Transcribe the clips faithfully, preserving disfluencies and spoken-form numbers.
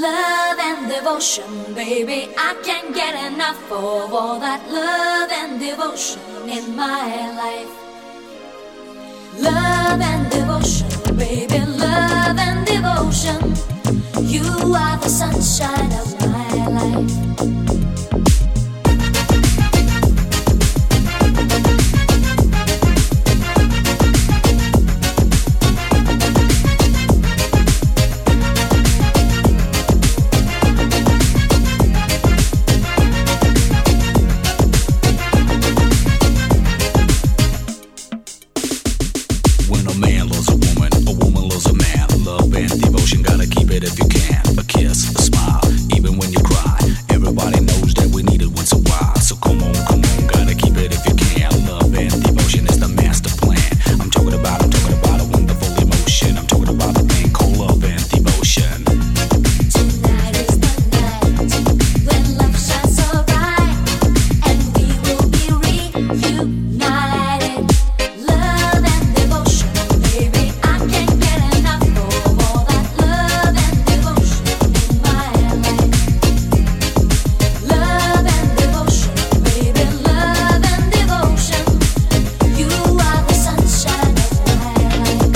Love and devotion, baby, I can't get enough of all that love and devotion in my life. Love and devotion, baby, love and devotion. You are the sunshine of my life. If you can, a kiss, a smile, even when you cry. Everybody knows that we need it once a while. So come on, come on, gotta keep it if you can. Love and devotion is the master plan. I'm talking about, I'm talking about a wonderful emotion. I'm talking about the thing called love and devotion. Tonight is the night when love shines so bright, and we will be reunited. Love and devotion, baby, I can't get enough of all that love and devotion in my life. Love and devotion, baby, love and devotion. You are the sunshine of my life.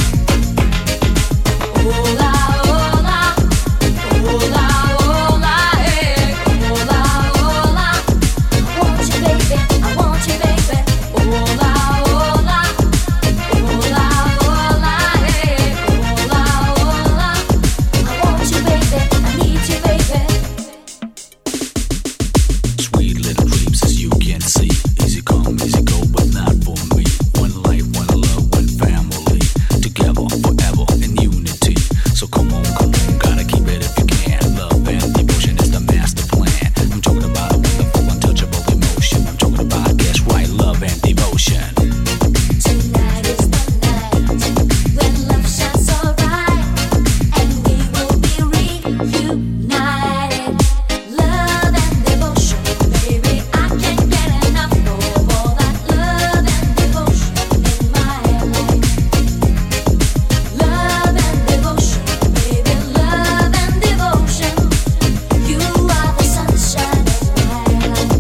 Hola, hola, hola, hola, eh. Hola, hola. I want you, baby, I want you, baby. Hola, hola, hola, hola, eh. Hola, hola. I want you, baby, I need you, baby. Sweet little dreams as you can see. Easy come, easy go, but not for me. One life, one love, one family. Together, forever, in unity. So come on, come on, gotta keep it if you can. Love and devotion is the master plan. I'm talking about a wonderful, untouchable emotion. I'm talking about, guess right, love and devotion. Tonight is the night when love shines so bright, and we will be reunited. Love and devotion, baby, I can't get enough of all that love and devotion in my life. Love and devotion, baby, love and devotion. You are the sunshine of my life.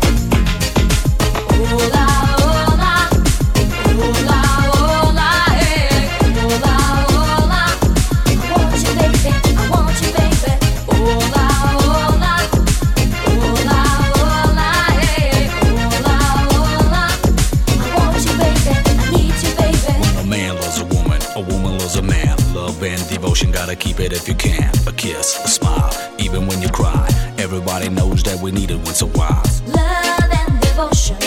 Hola, hola. Hola, hola, eh. Hola, hola. I want you, baby, I want you, baby. Hola, hola. Hola, hola, eh. Hola, hola. I want you, baby, I need you, baby. A man loves a woman, a woman loves a man. Love and devotion, gotta keep it if you can. A kiss, a smile, even when you cry. Everybody knows that we need it once a while. Love and devotion,